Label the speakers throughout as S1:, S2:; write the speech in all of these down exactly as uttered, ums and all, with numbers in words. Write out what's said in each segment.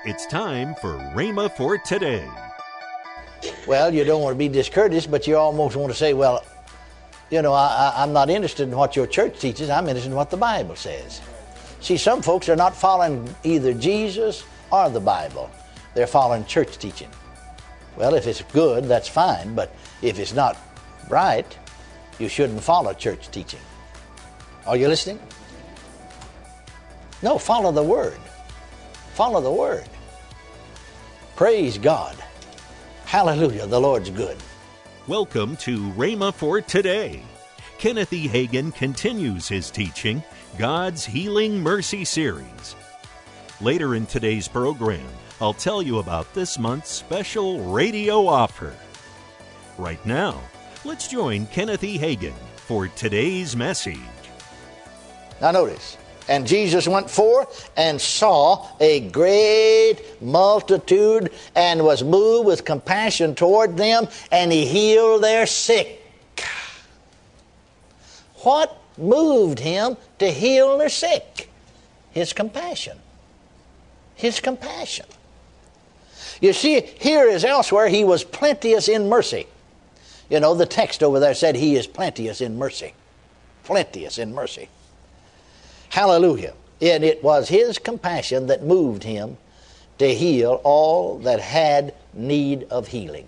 S1: It's time for Rhema for today.
S2: Well, you don't want to be discourteous, but you almost want to say, well, you know, I, I, I'm not interested in what your church teaches. I'm interested in what the Bible says. See, some folks are not following either Jesus or the Bible. They're following church teaching. Well, if it's good, that's fine, but if it's not right, you shouldn't follow church teaching. Are you listening? No, follow the Word. Follow the Word. Praise God. Hallelujah, the Lord's good.
S1: Welcome to Rhema for today. Kenneth E. Hagin continues his teaching, God's Healing Mercy Series. Later in today's program, I'll tell you about this month's special radio offer. Right now, let's join Kenneth E. Hagin for today's message.
S2: Now notice, and Jesus went forth and saw a great multitude and was moved with compassion toward them, and he healed their sick. What moved him to heal their sick? His compassion. His compassion. You see, here as elsewhere, he was plenteous in mercy. You know, the text over there said he is plenteous in mercy. Plenteous in mercy. Hallelujah. And it was his compassion that moved him to heal all that had need of healing.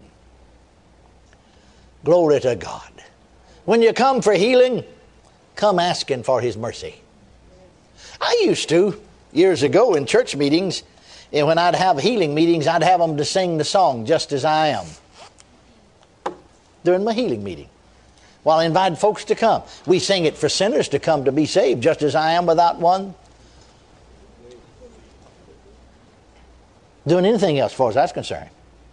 S2: Glory to God. When you come for healing, come asking for his mercy. I used to, years ago in church meetings, and when I'd have healing meetings, I'd have them to sing the song, Just As I Am, during my healing meeting. While I invite folks to come. We sing it for sinners to come to be saved, just as I am without one doing anything else as far as that's concerned.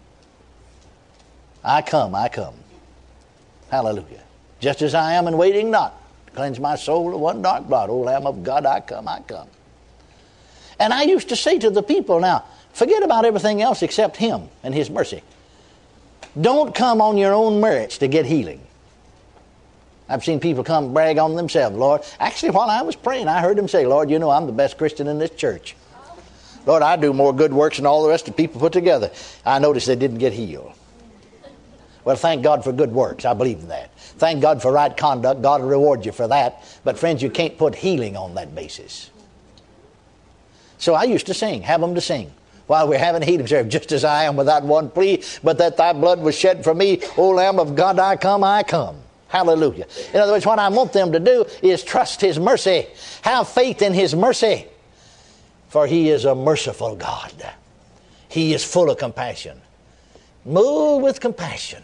S2: I come, I come. Hallelujah. Just as I am and waiting not to cleanse my soul of one dark blot. O Lamb of God, I come, I come. And I used to say to the people, now, forget about everything else except him and his mercy. Don't come on your own merits to get healing. I've seen people come brag on themselves. Lord, actually while I was praying, I heard them say, Lord, you know, I'm the best Christian in this church. Lord, I do more good works than all the rest of the people put together. I noticed they didn't get healed. Well, thank God for good works. I believe in that. Thank God for right conduct. God will reward you for that. But friends, you can't put healing on that basis. So I used to sing, have them to sing. While we're having healing service, just as I am without one plea, but that thy blood was shed for me, O Lamb of God, I come, I come. Hallelujah. In other words, what I want them to do is trust his mercy. Have faith in his mercy. For he is a merciful God. He is full of compassion. Move with compassion.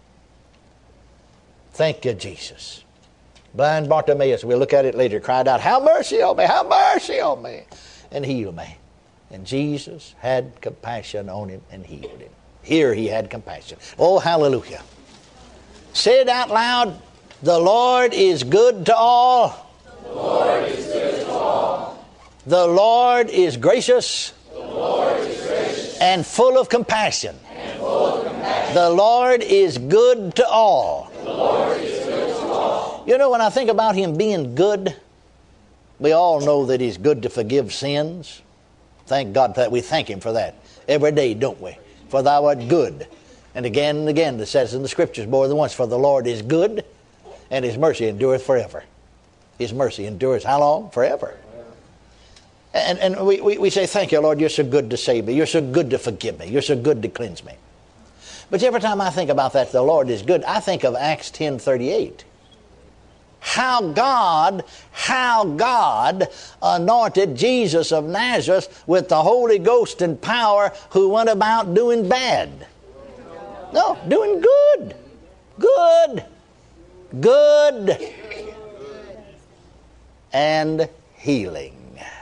S2: Thank you, Jesus. Blind Bartimaeus, we'll look at it later, cried out, have mercy on me, have mercy on me, and heal me. And Jesus had compassion on him and healed him. Here he had compassion. Oh, hallelujah. Say it out loud. The Lord is good to all.
S3: The Lord is good to all.
S2: The Lord is gracious.
S3: The Lord is gracious.
S2: And full of compassion.
S3: And full of compassion.
S2: The Lord is good to all.
S3: The Lord is good to all.
S2: You know, when I think about him being good, we all know that he's good to forgive sins. Thank God that we thank him for that every day, don't we? For thou art good. And again and again it says in the scriptures more than once, for the Lord is good and his mercy endureth forever. His mercy endures how long? Forever. And, and we, we, we say, thank you, Lord, you're so good to save me. You're so good to forgive me. You're so good to cleanse me. But every time I think about that, the Lord is good, I think of Acts ten thirty-eight. How God, how God anointed Jesus of Nazareth with the Holy Ghost and power, who went about doing bad. No, doing good. Good. Good. And healing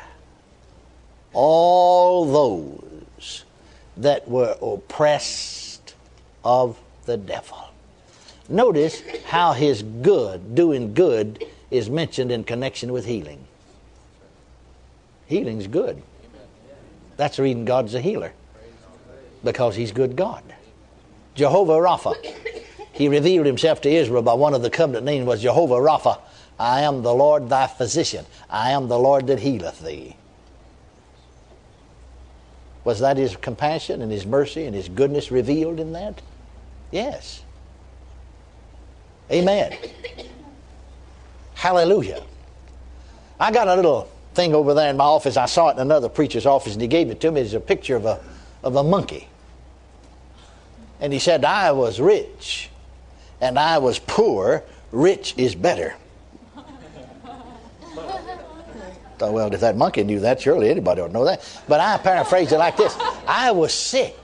S2: all those that were oppressed of the devil. Notice how his good, doing good, is mentioned in connection with healing. Healing's good. That's the reason God's a healer. Because he's good God. Jehovah Rapha. He revealed himself to Israel by one of the covenant names was Jehovah Rapha. I am the Lord thy physician. I am the Lord that healeth thee. Was that His compassion and His mercy and His goodness revealed in that? Yes. Amen. Hallelujah. I got a little thing over there in my office. I saw it in another preacher's office, and he gave it to me. It's a picture of a, of a monkey. And he said, I was rich, and I was poor. Rich is better. Thought, well, if that monkey knew that, surely anybody would know that. But I paraphrase it like this. I was sick,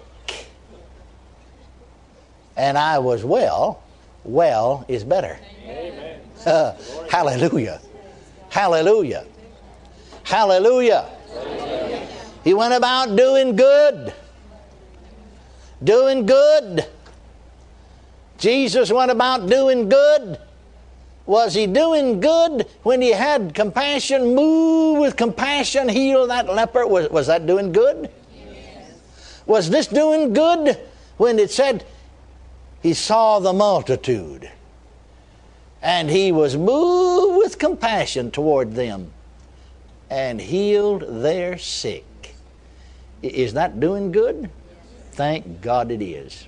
S2: and I was well. Well is better. Amen. Uh, hallelujah. Hallelujah. Hallelujah. Hallelujah. He went about doing good. Doing good. Jesus went about doing good. Was He doing good when He had compassion, moved with compassion, heal that leper? Was, was that doing good? Yes. Was this doing good when it said He saw the multitude and He was moved with compassion toward them and healed their sick? Is that doing good? Thank God it is.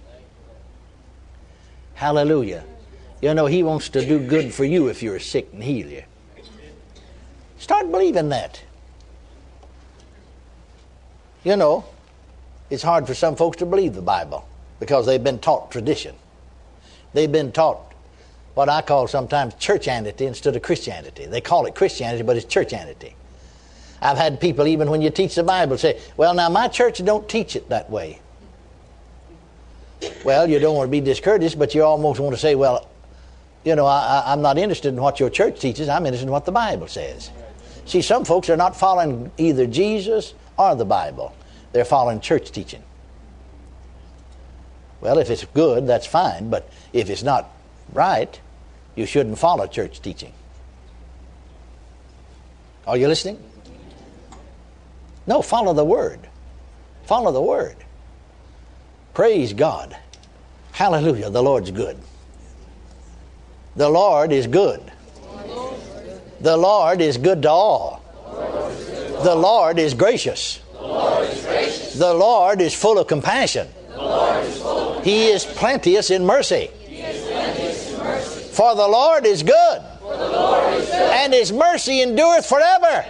S2: Hallelujah. You know, He wants to do good for you if you're sick and heal you. Start believing that. You know, it's hard for some folks to believe the Bible because they've been taught tradition. They've been taught what I call sometimes churchianity instead of Christianity. They call it Christianity, but it's churchianity. I've had people, even when you teach the Bible, say, well, now my church don't teach it that way. Well, you don't want to be discourteous, but you almost want to say, well, you know, I, I'm not interested in what your church teaches. I'm interested in what the Bible says. See, some folks are not following either Jesus or the Bible. They're following church teaching. Well, if it's good, that's fine. But if it's not right, you shouldn't follow church teaching. Are you listening? No, follow the Word. Follow the Word. Praise God. Hallelujah. The Lord's good. The Lord is good. The Lord is good to all. The Lord is gracious. The Lord is full of compassion. He is plenteous in mercy. For the Lord is good. And His mercy endureth forever.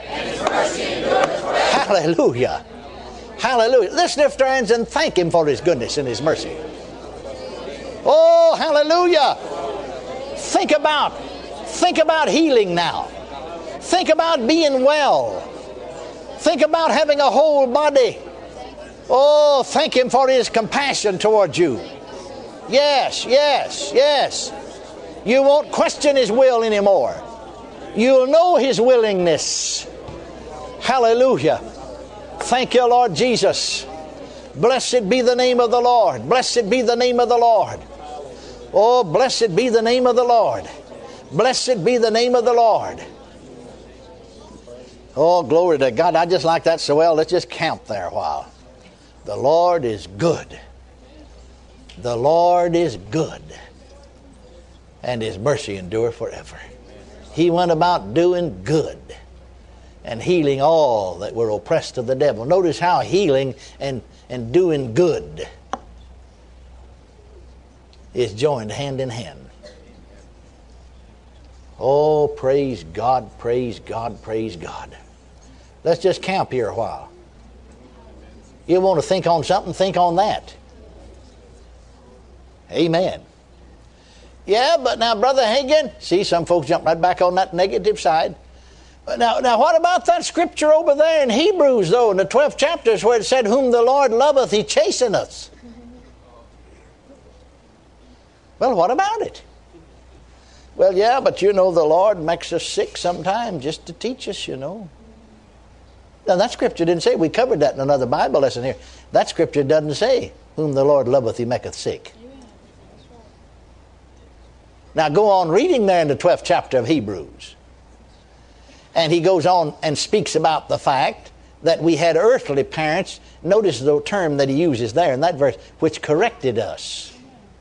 S2: Hallelujah. Hallelujah. Let's lift our hands and thank Him for His goodness and His mercy. Oh, hallelujah. Think about, think about healing now. Think about being well. Think about having a whole body. Oh, thank Him for His compassion towards you. Yes, yes, yes. You won't question His will anymore. You'll know His willingness. Hallelujah. Thank you, Lord Jesus. Blessed be the name of the Lord. Blessed be the name of the Lord. Oh, blessed be the name of the Lord. Blessed be the name of the Lord. Oh, glory to God. I just like that so well. Let's just camp there a while. The Lord is good. The Lord is good. And His mercy endure forever. He went about doing good and healing all that were oppressed of the devil. Notice how healing and, and doing good is joined hand in hand. Oh, praise God, praise God, praise God. Let's just camp here a while. You want to think on something, think on that. Amen. Yeah, but now, Brother Hagin, see, some folks jump right back on that negative side. Now, now, what about that scripture over there in Hebrews, though, in the twelfth chapter, where it said, whom the Lord loveth, He chasteneth? Well, what about it? Well, yeah, but you know, the Lord makes us sick sometimes just to teach us, you know. Now, that scripture didn't say, we covered that in another Bible lesson here. That scripture doesn't say, whom the Lord loveth, He maketh sick. Now, go on reading there in the twelfth chapter of Hebrews. And he goes on and speaks about the fact that we had earthly parents. Notice the term that he uses there in that verse, which corrected us.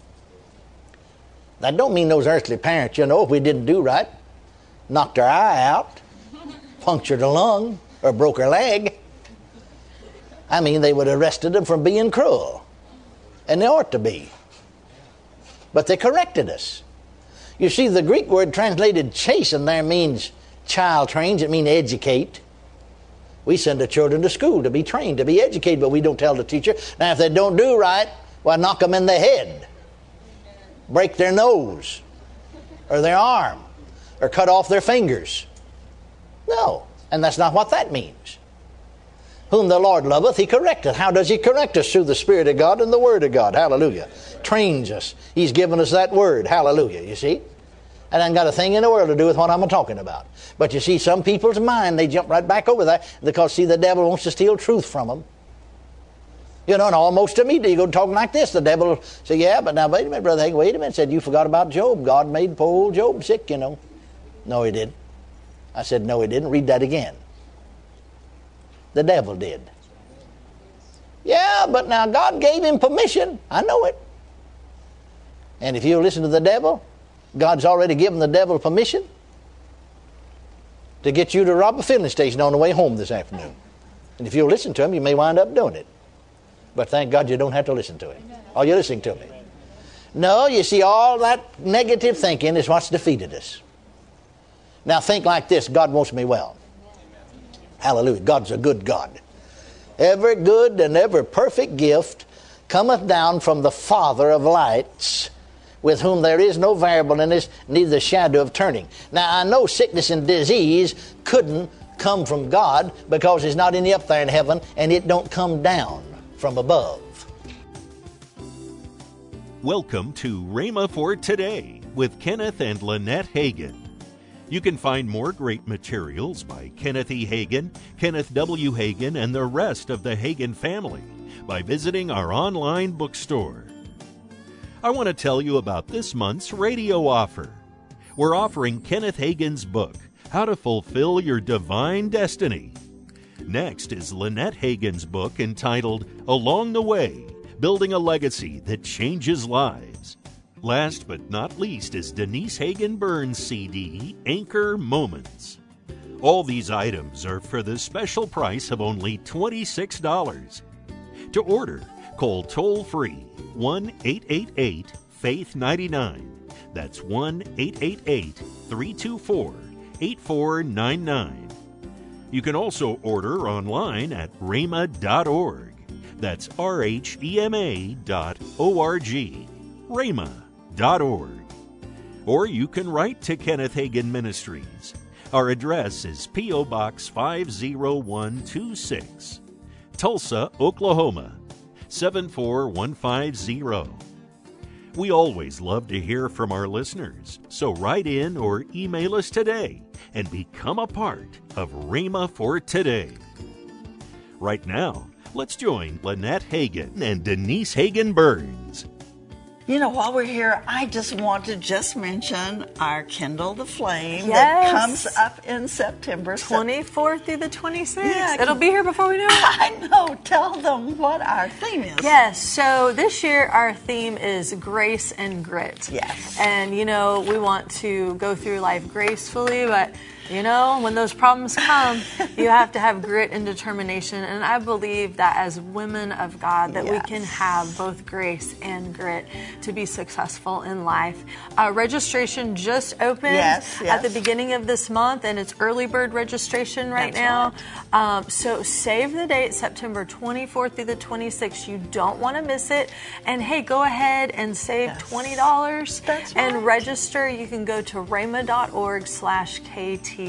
S2: That don't mean those earthly parents, you know, if we didn't do right, knocked our eye out, punctured a lung, or broke our leg. I mean, they would have arrested them for being cruel. And they ought to be. But they corrected us. You see, the Greek word translated chasten there means child trains. It means educate. We send the children to school to be trained, to be educated, but we don't tell the teacher. Now, if they don't do right, well, knock them in the head. Break their nose. Or their arm. Or cut off their fingers. No. And that's not what that means. Whom the Lord loveth, He correcteth. How does He correct us? Through the Spirit of God and the Word of God. Hallelujah. Trains us. He's given us that Word. Hallelujah. You see? And I ain't got a thing in the world to do with what I'm talking about. But you see, some people's mind, they jump right back over that because, see, the devil wants to steal truth from them. You know, and almost immediately you go talking like this. The devil will say, yeah, but now wait a minute, Brother Hagin, wait a minute. Said, you forgot about Job. God made poor old Job sick, you know. No, He didn't. I said, no, He didn't. Read that again. The devil did. Yeah, but now God gave him permission. I know it. And if you listen to the devil, God's already given the devil permission to get you to rob a filling station on the way home this afternoon. And if you listen to him, you may wind up doing it. But thank God you don't have to listen to him. Are you listening to me? No, you see, all that negative thinking is what's defeated us. Now think like this. God wants me well. Hallelujah. God's a good God. Every good and every perfect gift cometh down from the Father of lights, with whom there is no variableness, neither the shadow of turning. Now, I know sickness and disease couldn't come from God because it's not any up there in heaven, and it don't come down from above.
S1: Welcome to Rhema for Today with Kenneth and Lynette Hagin. You can find more great materials by Kenneth E. Hagin, Kenneth W. Hagin, and the rest of the Hagin family by visiting our online bookstore. I want to tell you about this month's radio offer. We're offering Kenneth Hagin's book, How to Fulfill Your Divine Destiny. Next is Lynette Hagin's book entitled Along the Way, Building a Legacy That Changes Lives. Last but not least is Denise Hagin Burns' C D, Anchor Moments. All these items are for the special price of only twenty-six dollars. To order, call toll-free one eight eight eight, faith nine nine. That's one eight eight eight, three two four, eight four nine nine. You can also order online at rhema dot org. That's R H E M A dot O R G. rhema dot org. Or you can write to Kenneth Hagin Ministries. Our address is P O. Box five oh one two six, Tulsa, Oklahoma, seven four one five zero. We always love to hear from our listeners, so write in or email us today and become a part of Rhema for Today. Right now, let's join Lynette Hagin and Denise Hagin Burns.
S4: You know, while we're here, I just want to just mention our Kindle the Flame
S5: yes.
S4: that comes up in September.
S5: twenty-fourth through the twenty-sixth.
S4: Yeah,
S5: It'll be here before we know it.
S4: I know. Tell them what our theme is.
S5: Yes. So this year our theme is grace and grit.
S4: Yes.
S5: And, you know, we want to go through life gracefully, but you know, when those problems come, you have to have grit and determination. And I believe that as women of God, that yes. we can have both grace and grit to be successful in life. Uh, registration just opened
S4: yes, yes.
S5: at the beginning of this month, and it's early bird registration right
S4: That's
S5: now.
S4: Right.
S5: Um, so save the date, September twenty-fourth through the twenty-sixth. You don't want to miss it. And hey, go ahead and save
S4: yes.
S5: twenty dollars
S4: That's
S5: and
S4: right.
S5: register. You can go to rhema dot org slash K T.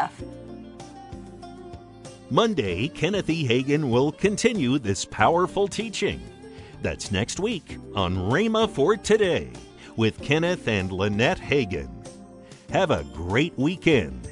S1: Monday, Kenneth E. Hagin will continue this powerful teaching. That's next week on Rhema for Today with Kenneth and Lynette Hagin. Have a great weekend.